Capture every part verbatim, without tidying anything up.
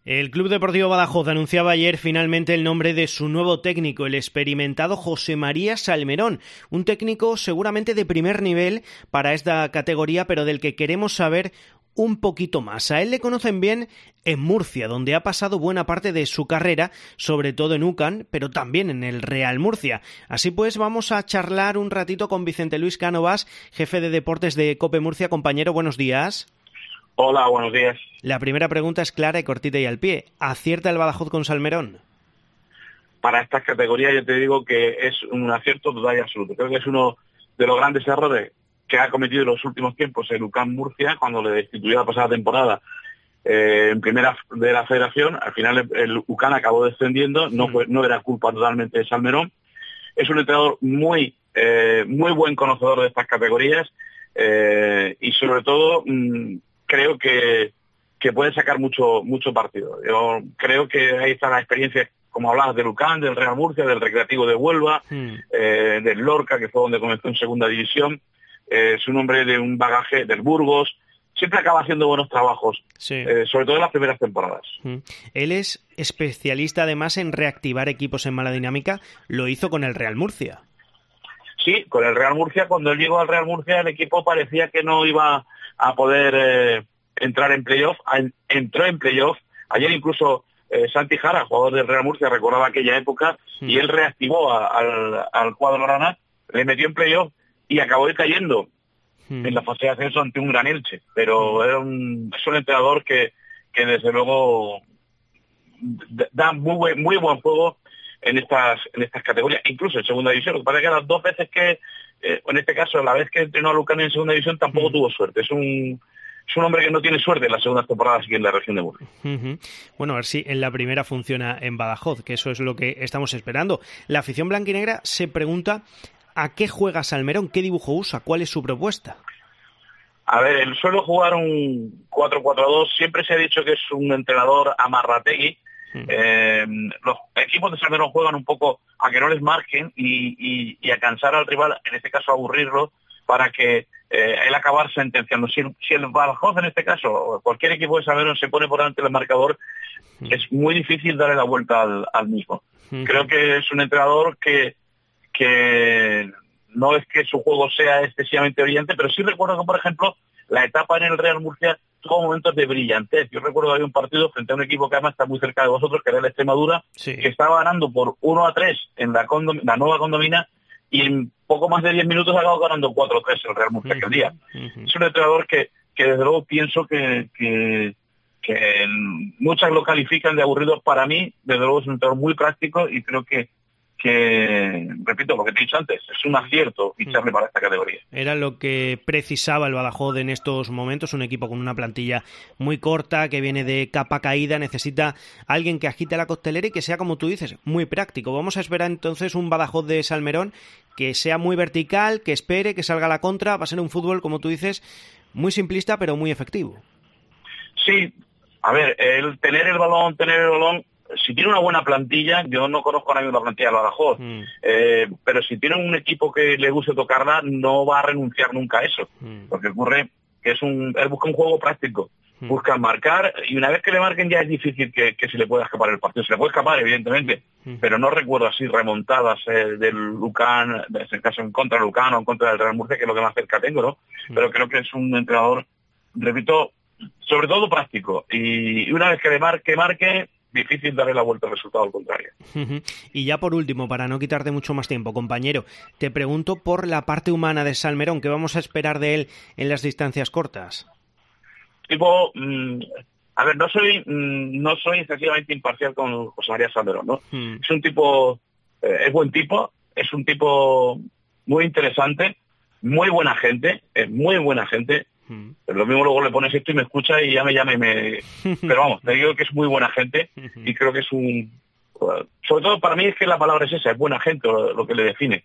El Club Deportivo Badajoz anunciaba ayer finalmente el nombre de su nuevo técnico, el experimentado José María Salmerón, un técnico seguramente de primer nivel para esta categoría, pero del que queremos saber un poquito más. A él le conocen bien en Murcia, donde ha pasado buena parte de su carrera, sobre todo en U C A N, pero también en el Real Murcia. Así pues, vamos a charlar un ratito con Vicente Luis Cánovas, jefe de deportes de COPE Murcia. Compañero, buenos días. Hola, buenos días. La primera pregunta es clara y cortita y al pie. ¿Acierta el Badajoz con Salmerón? Para estas categorías yo te digo que es un acierto total y absoluto. Creo que es uno de los grandes errores que ha cometido en los últimos tiempos el U C A N Murcia, cuando le destituyó la pasada temporada eh, en primera de la federación. Al final el, el U C A N acabó descendiendo, no, fue, no era culpa totalmente de Salmerón. Es un entrenador muy, eh, muy buen conocedor de estas categorías eh, y sobre todo mmm, creo que, que puede sacar mucho, mucho partido. Yo creo que ahí está la experiencia, como hablabas, del U C A N, del Real Murcia, del Recreativo de Huelva, mm. eh, del Lorca, que fue donde comenzó en segunda división. Eh, es un hombre de un bagaje del Burgos. Siempre acaba haciendo buenos trabajos, sí. eh, sobre todo en las primeras temporadas. Mm. Él es especialista además en reactivar equipos en mala dinámica. Lo hizo con el Real Murcia. Sí, con el Real Murcia. Cuando él llegó al Real Murcia, el equipo parecía que no iba a poder eh, entrar en playoff. Entró en playoff. Ayer incluso eh, Santi Jara, jugador del Real Murcia, recordaba aquella época mm. y él reactivó a, al, al cuadro grana, le metió en playoff y acabó cayendo mm. en la fase de ascenso ante un gran Elche. Pero mm. era un, es un entrenador que, que desde luego da muy buen, muy buen juego en estas en estas categorías, incluso en segunda división. Lo que pasa es que las dos veces que, eh, en este caso, la vez que entrenó a U C A N en segunda división, tampoco mm. tuvo suerte. Es un es un hombre que no tiene suerte en las segundas temporadas aquí en la región de Murcia. Uh-huh. Bueno, a ver si en la primera funciona en Badajoz, que eso es lo que estamos esperando. La afición blanquinegra se pregunta ¿a qué juega Salmerón? ¿Qué dibujo usa? ¿Cuál es su propuesta? A ver, él suele jugar un cuatro cuatro dos. Siempre se ha dicho que es un entrenador amarrategui. Mm. Eh, los equipos de Salmerón juegan un poco a que no les marquen y, y, y a cansar al rival, en este caso aburrirlo, para que eh, él acabar sentenciando. Si, si el Badajoz, en este caso, o cualquier equipo de Salmerón se pone por delante del marcador, mm. es muy difícil darle la vuelta al, al mismo. Mm. Creo que es un entrenador que, que no es que su juego sea excesivamente brillante, pero sí recuerdo que, por ejemplo, la etapa en el Real Murcia tuvo momentos de brillantez. Yo recuerdo que había un partido frente a un equipo que además está muy cerca de vosotros, que era el Extremadura, sí. que estaba ganando por uno a tres en la, condom- la nueva condomina, y en poco más de diez minutos ha acabado ganando cuatro a tres el Real Murcia uh-huh. aquel día. Uh-huh. Es un entrenador que, que desde luego pienso que, que, que muchas lo califican de aburrido. Para mí, desde luego es un entrenador muy práctico y creo que que, repito lo que te he dicho antes, es un acierto ficharle para esta categoría. Era lo que precisaba el Badajoz en estos momentos, un equipo con una plantilla muy corta, que viene de capa caída, necesita alguien que agite la costelera y que sea, como tú dices, muy práctico. Vamos a esperar entonces un Badajoz de Salmerón que sea muy vertical, que espere, que salga a la contra. Va a ser un fútbol, como tú dices, muy simplista pero muy efectivo. Sí, a ver, el tener el balón, tener el balón, si tiene una buena plantilla, yo no conozco ahora mismo la plantilla del Badajoz, mm. eh, pero si tiene un equipo que le guste tocarla, no va a renunciar nunca a eso. Mm. Porque ocurre que es un, él busca un juego práctico, mm. busca marcar, y una vez que le marquen ya es difícil que, que se le pueda escapar el partido. Se le puede escapar, evidentemente, mm. pero no recuerdo así remontadas eh, del U C A N, en este caso en contra del U C A N o en contra del Real Murcia, que es lo que más cerca tengo, ¿no? Mm. Pero creo que es un entrenador, repito, sobre todo práctico, y una vez que le marque, marque, difícil darle la vuelta al resultado al contrario. Uh-huh. Y ya por último, para no quitarte mucho más tiempo, compañero, te pregunto por la parte humana de Salmerón. ¿Qué vamos a esperar de él en las distancias cortas? Tipo, mmm, a ver, no soy mmm, no soy excesivamente imparcial con José María Salmerón, ¿no? Uh-huh. Es un tipo, eh, es buen tipo, es un tipo muy interesante, muy buena gente, es muy buena gente. Pero lo mismo luego le pones esto y me escucha y ya me llama y me... Pero vamos, te digo que es muy buena gente y creo que es un... Sobre todo para mí es que la palabra es esa, es buena gente lo, lo que le define.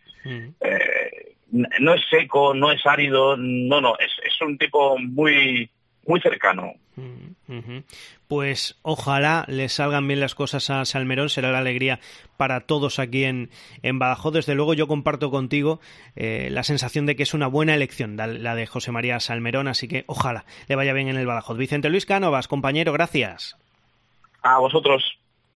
Eh, no es seco, no es árido, no, no, es, es un tipo muy, muy cercano. Uh-huh. Pues ojalá le salgan bien las cosas a Salmerón, será la alegría para todos aquí en, en Badajoz. Desde luego yo comparto contigo eh, la sensación de que es una buena elección la de José María Salmerón, así que ojalá le vaya bien en el Badajoz. Vicente Luis Cánovas, compañero, gracias. A vosotros.